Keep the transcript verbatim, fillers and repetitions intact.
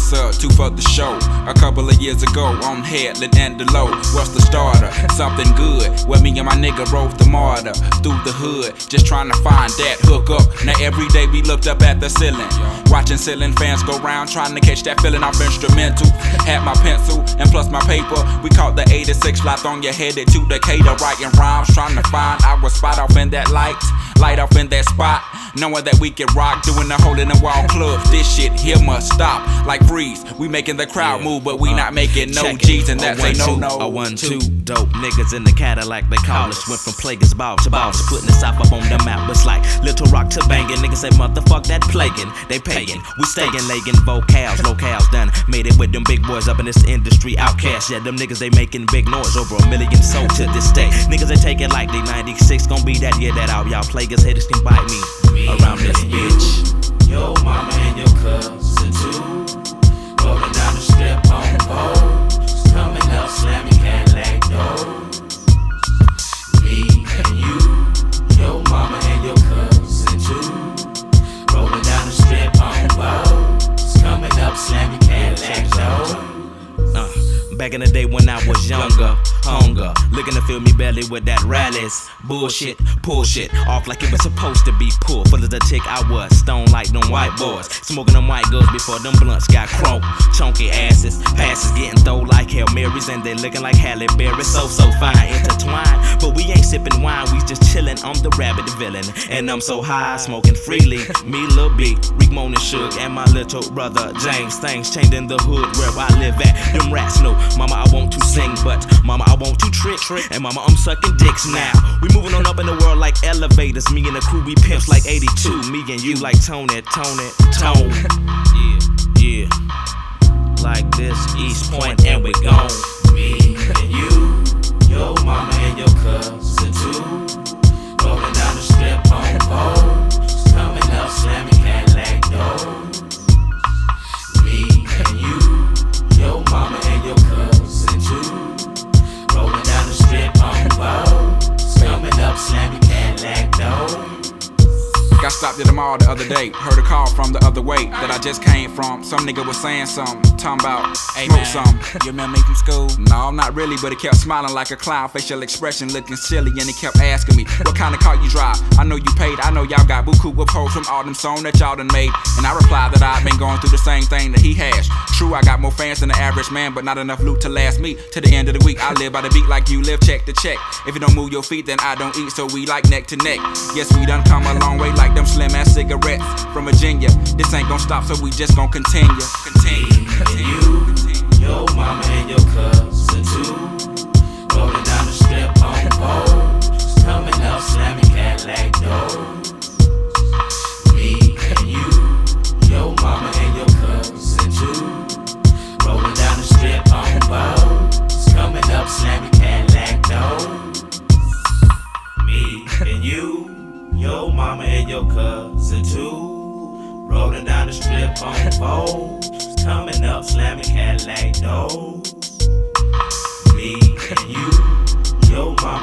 sir, two for the show. A couple of years ago on Headland and Delow. What's the starter? Something good. Where me and my nigga rode the martyr through the hood, just trying to find that hook up. Now every day we looked up at the ceiling, watching ceiling fans go round, trying to catch that feeling off instrumental. Had my pencil and plus my paper. We caught the eighty-six Lithonia, headed to Decatur, writing rhymes, trying to find our spot off in that light, light off in that spot. Knowing that we can rock, doing the hole in the wall clubs. This shit here must stop. Like freeze, we making the crowd move, but we uh, not making no G's, and that's a no no. A one two dope niggas in the Cadillac, they call us. Went from Plaguers ball to boss, putting the South up on the map. It's like Little Rock to banging. Niggas say motherfuck that plaguing. They pagan, we staying legging vocals, locales done. Made it with them big boys up in this industry. Outcasts, yeah, them niggas they making big noise, over a million sold to this day. Niggas they take it like they ninety-six gon' be that year that out. Y'all Plaguers haters can bite me. Around this bitch, your mama and your cousin too, rolling down the strip on boats, coming up slamming Cadillac doors. Me and you, your mama and your cousin too, rolling down the strip on boats, coming up slamming Cadillac doors. Uh, back in the day when I was younger, hunger, looking to fill me belly with that rallies. Bullshit, pull shit off like it was supposed to be pulled. Full of the tick I was, stone like them white boys, smoking them white girls before them blunts got crunk. Chunky asses, passes getting thrown like Hail Marys, and they looking like Halle Berry. So, so fine, intertwined, but we ain't sipping wine, we just chillin'. I'm the rabbit villain, and I'm so high, smoking freely. Me, Lil B, Rick Moan and Suge, and my little brother James. Things changed in the hood where I live at. Them rats know, mama, I want to sing, but mama, I want to trick, and mama, I'm sucking dicks now. We moving on up in the world like elevators. Me and the crew, we pimps like eighty-two. Me and you like Tony, Tony, Tone. Yeah, yeah. Like this, East Point, and we gone. Me and you, your mama and your cousin too, rolling down the strip on boats, coming up slamming Cadillac doors. Me and you, your mama and your cousin too, rolling down the strip on boats, coming up slamming Cadillac doors. Got stopped at the mall the other day, heard a call from the other way that I just came from. Some nigga was saying something, talking about hey smoke some. You remember me from school? No, not really, but he kept smiling like a clown, facial expression looking silly, and he kept asking me, what kind of car you drive? I know you paid, I know y'all got buku with hoes from all them songs that y'all done made. And I replied that I've been going through the same thing that he has. True, I got more fans than the average man, but not enough loot to last me to the end of the week. I live by the beat like you live, check to check. If you don't move your feet, then I don't eat, so we like neck to neck. Yes, we done come a long way like them slim ass cigarettes from Virginia. This ain't gon' stop, so we just gon' continue. Continue. And you, your mama and your cousin too, rolling down the strip on boats, coming up slamming Cadillac doors. Me and you, your mama and your cousin too, rolling down the strip on boats, coming up slamming Cadillac doors. Me and you, your mama and your cousin too, rolling down the strip on boats, coming up slamming Cadillac doors. Me and you, your mama